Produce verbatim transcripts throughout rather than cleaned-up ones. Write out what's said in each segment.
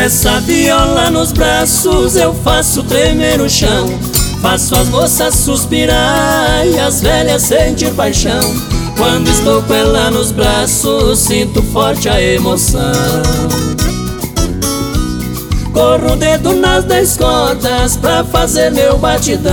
essa viola nos braços eu faço tremer o chão, faço as moças suspirar e as velhas sentir paixão. Quando estou com ela nos braços sinto forte a emoção. Corro o dedo nas dez cordas pra fazer meu batidão.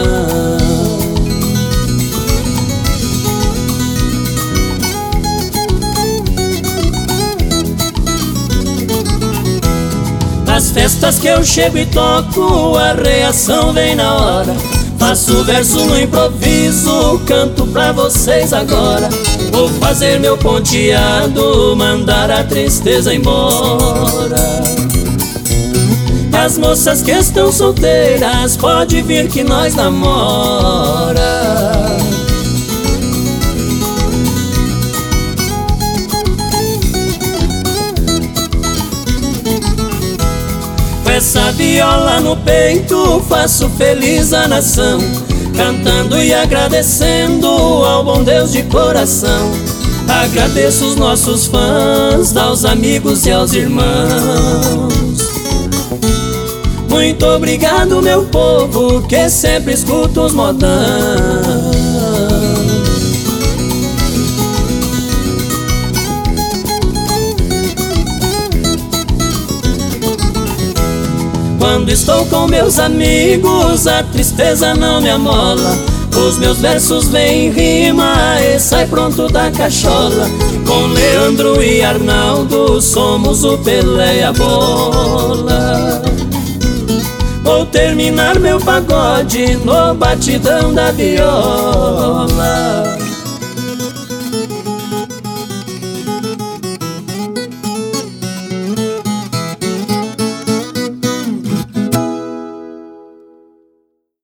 Nas festas que eu chego e toco, a reação vem na hora. Faço verso no improviso, canto pra vocês agora. Vou fazer meu ponteado, mandar a tristeza embora. As moças que estão solteiras, pode vir que nós namora. Com essa viola no peito faço feliz a nação, cantando e agradecendo ao bom Deus de coração. Agradeço os nossos fãs, aos amigos e aos irmãos. Muito obrigado, meu povo, que sempre escuta os modão. Quando estou com meus amigos, a tristeza não me amola. Os meus versos vêm em rima e sai pronto da cachola. Com Leandro e Arnaldo somos o Pelé e a bola. Vou terminar meu pagode no batidão da viola.